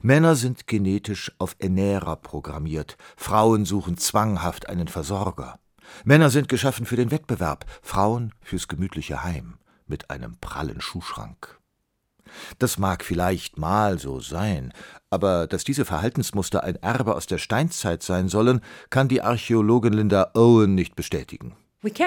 Männer sind genetisch auf Ernährer programmiert, Frauen suchen zwanghaft einen Versorger. Männer sind geschaffen für den Wettbewerb, Frauen fürs gemütliche Heim mit einem prallen Schuhschrank. Das mag vielleicht mal so sein, aber dass diese Verhaltensmuster ein Erbe aus der Steinzeit sein sollen, kann die Archäologin Linda Owen nicht bestätigen.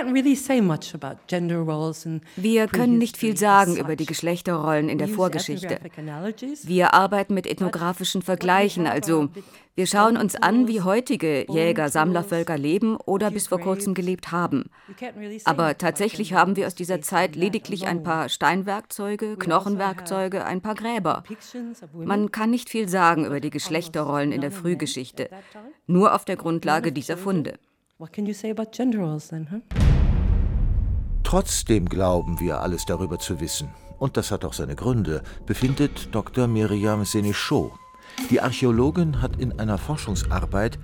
Wir können nicht viel sagen über die Geschlechterrollen in der Vorgeschichte. Wir arbeiten mit ethnografischen Vergleichen, also wir schauen uns an, wie heutige Jäger-Sammlervölker leben oder bis vor kurzem gelebt haben. Aber tatsächlich haben wir aus dieser Zeit lediglich ein paar Steinwerkzeuge, Knochenwerkzeuge, ein paar Gräber. Man kann nicht viel sagen über die Geschlechterrollen in der Frühgeschichte, nur auf der Grundlage dieser Funde. What can you say about gender roles then, huh? Trotzdem glauben wir, alles darüber zu wissen. Und das hat auch seine Gründe, befindet Dr. Myriam Sénéchault. Die Archäologin hat in einer Forschungsarbeit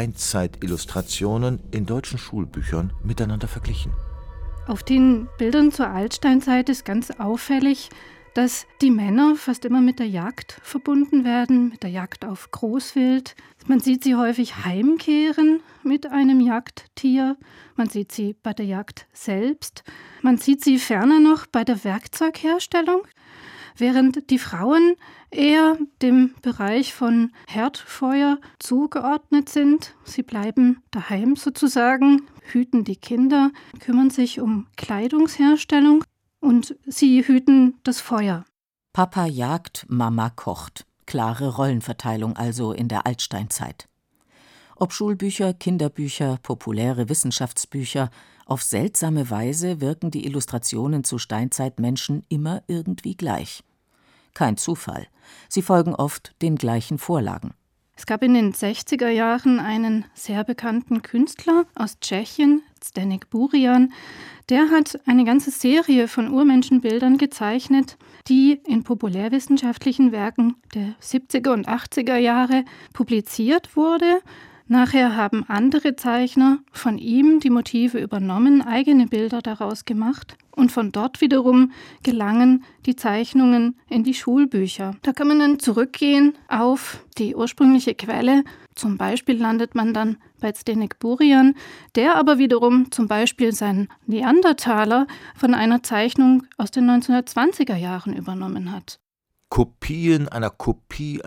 Steinzeit-Illustrationen in deutschen Schulbüchern miteinander verglichen. Auf den Bildern zur Altsteinzeit ist ganz auffällig, dass die Männer fast immer mit der Jagd verbunden werden, mit der Jagd auf Großwild. Man sieht sie häufig heimkehren mit einem Jagdtier. Man sieht sie bei der Jagd selbst. Man sieht sie ferner noch bei der Werkzeugherstellung, während die Frauen eher dem Bereich von Herdfeuer zugeordnet sind. Sie bleiben daheim sozusagen, hüten die Kinder, kümmern sich um Kleidungsherstellung. Und sie hüten das Feuer. Papa jagt, Mama kocht. Klare Rollenverteilung also in der Altsteinzeit. Ob Schulbücher, Kinderbücher, populäre Wissenschaftsbücher, auf seltsame Weise wirken die Illustrationen zu Steinzeitmenschen immer irgendwie gleich. Kein Zufall. Sie folgen oft den gleichen Vorlagen. Es gab in den 60er Jahren einen sehr bekannten Künstler aus Tschechien, Zdeněk Burian. Der hat eine ganze Serie von Urmenschenbildern gezeichnet, die in populärwissenschaftlichen Werken der 70er und 80er Jahre publiziert wurde. Nachher haben andere Zeichner von ihm die Motive übernommen, eigene Bilder daraus gemacht. Und von dort wiederum gelangen die Zeichnungen in die Schulbücher. Da kann man dann zurückgehen auf die ursprüngliche Quelle. Zum Beispiel landet man dann bei Zdeněk Burian, der aber wiederum zum Beispiel seinen Neandertaler von einer Zeichnung aus den 1920er Jahren übernommen hat. Kopien einer Kopie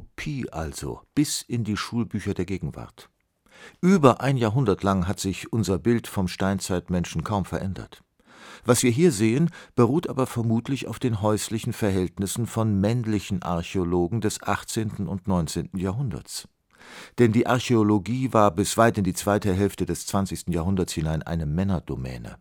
also, bis in die Schulbücher der Gegenwart. Über ein Jahrhundert lang hat sich unser Bild vom Steinzeitmenschen kaum verändert. Was wir hier sehen, beruht aber vermutlich auf den häuslichen Verhältnissen von männlichen Archäologen des 18. und 19. Jahrhunderts. Denn die Archäologie war bis weit in die zweite Hälfte des 20. Jahrhunderts hinein eine Männerdomäne.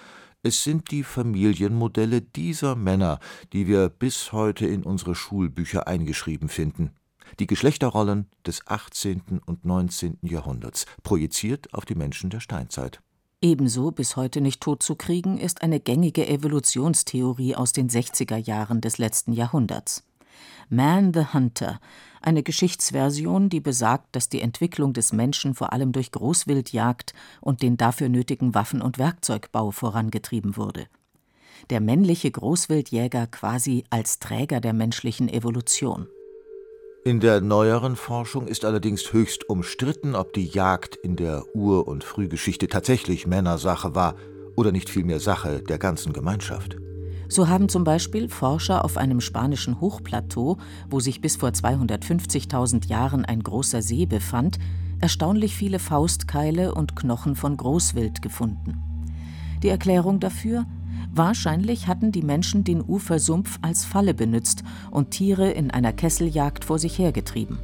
Es sind die Familienmodelle dieser Männer, die wir bis heute in unsere Schulbücher eingeschrieben finden. Die Geschlechterrollen des 18. und 19. Jahrhunderts, projiziert auf die Menschen der Steinzeit. Ebenso bis heute nicht totzukriegen ist eine gängige Evolutionstheorie aus den 60er Jahren des letzten Jahrhunderts. Man the Hunter, eine Geschichtsversion, die besagt, dass die Entwicklung des Menschen vor allem durch Großwildjagd und den dafür nötigen Waffen- und Werkzeugbau vorangetrieben wurde. Der männliche Großwildjäger quasi als Träger der menschlichen Evolution. In der neueren Forschung ist allerdings höchst umstritten, ob die Jagd in der Ur- und Frühgeschichte tatsächlich Männersache war oder nicht vielmehr Sache der ganzen Gemeinschaft. So haben zum Beispiel Forscher auf einem spanischen Hochplateau, wo sich bis vor 250.000 Jahren ein großer See befand, erstaunlich viele Faustkeile und Knochen von Großwild gefunden. Die Erklärung dafür? Wahrscheinlich hatten die Menschen den Ufersumpf als Falle benutzt und Tiere in einer Kesseljagd vor sich hergetrieben.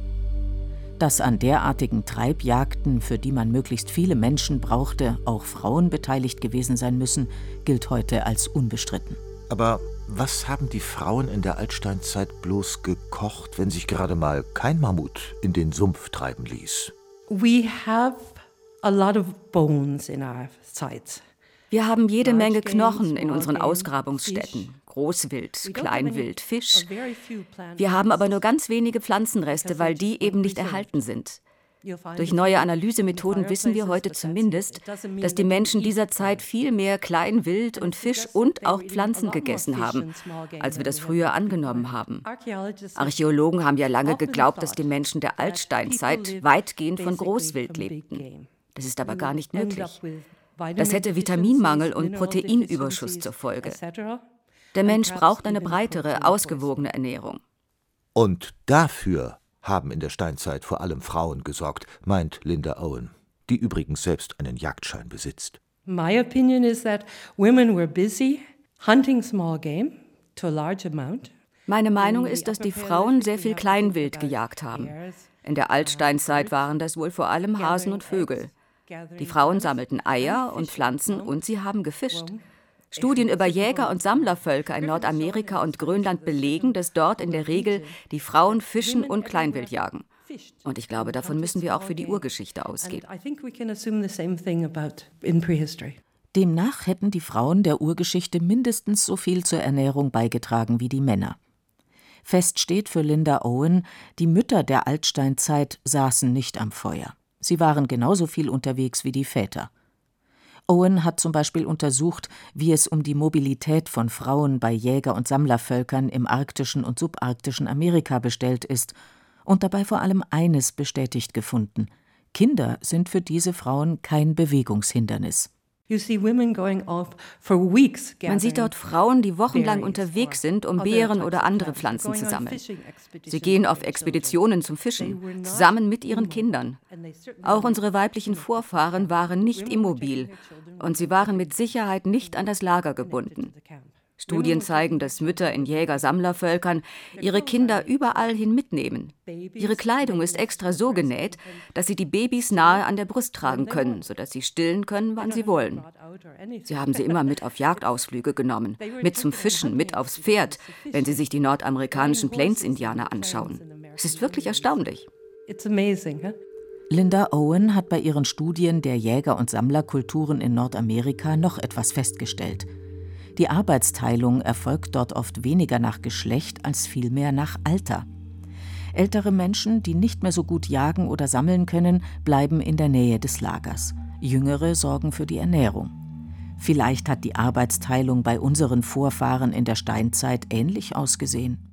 Dass an derartigen Treibjagden, für die man möglichst viele Menschen brauchte, auch Frauen beteiligt gewesen sein müssen, gilt heute als unbestritten. Aber was haben die Frauen in der Altsteinzeit bloß gekocht, wenn sich gerade mal kein Mammut in den Sumpf treiben ließ? We have a lot of bones in our sites. Wir haben jede Menge Knochen in unseren Ausgrabungsstätten. Großwild, Kleinwild, Fisch. Wir haben aber nur ganz wenige Pflanzenreste, weil die eben nicht erhalten sind. Durch neue Analysemethoden wissen wir heute zumindest, dass die Menschen dieser Zeit viel mehr Kleinwild und Fisch und auch Pflanzen gegessen haben, als wir das früher angenommen haben. Archäologen haben ja lange geglaubt, dass die Menschen der Altsteinzeit weitgehend von Großwild lebten. Das ist aber gar nicht möglich. Das hätte Vitaminmangel und Proteinüberschuss zur Folge. Der Mensch braucht eine breitere, ausgewogene Ernährung. Und dafür haben in der Steinzeit vor allem Frauen gesorgt, meint Linda Owen, die übrigens selbst einen Jagdschein besitzt. My opinion is that women were busy hunting small game to a large amount. Meine Meinung ist, dass die Frauen sehr viel Kleinwild gejagt haben. In der Altsteinzeit waren das wohl vor allem Hasen und Vögel. Die Frauen sammelten Eier und Pflanzen und sie haben gefischt. Studien über Jäger- und Sammlervölker in Nordamerika und Grönland belegen, dass dort in der Regel die Frauen fischen und Kleinwild jagen. Und ich glaube, davon müssen wir auch für die Urgeschichte ausgehen. Demnach hätten die Frauen der Urgeschichte mindestens so viel zur Ernährung beigetragen wie die Männer. Fest steht für Linda Owen, die Mütter der Altsteinzeit saßen nicht am Feuer. Sie waren genauso viel unterwegs wie die Väter. Owen hat zum Beispiel untersucht, wie es um die Mobilität von Frauen bei Jäger- und Sammlervölkern im arktischen und subarktischen Amerika bestellt ist und dabei vor allem eines bestätigt gefunden: Kinder sind für diese Frauen kein Bewegungshindernis. Man sieht dort Frauen, die wochenlang unterwegs sind, um Beeren oder andere Pflanzen zu sammeln. Sie gehen auf Expeditionen zum Fischen, zusammen mit ihren Kindern. Auch unsere weiblichen Vorfahren waren nicht immobil und sie waren mit Sicherheit nicht an das Lager gebunden. Studien zeigen, dass Mütter in Jäger-Sammlervölkern ihre Kinder überall hin mitnehmen. Ihre Kleidung ist extra so genäht, dass sie die Babys nahe an der Brust tragen können, sodass sie stillen können, wann sie wollen. Sie haben sie immer mit auf Jagdausflüge genommen, mit zum Fischen, mit aufs Pferd, wenn sie sich die nordamerikanischen Plains-Indianer anschauen. Es ist wirklich erstaunlich. Linda Owen hat bei ihren Studien der Jäger- und Sammlerkulturen in Nordamerika noch etwas festgestellt. Die Arbeitsteilung erfolgt dort oft weniger nach Geschlecht als vielmehr nach Alter. Ältere Menschen, die nicht mehr so gut jagen oder sammeln können, bleiben in der Nähe des Lagers. Jüngere sorgen für die Ernährung. Vielleicht hat die Arbeitsteilung bei unseren Vorfahren in der Steinzeit ähnlich ausgesehen.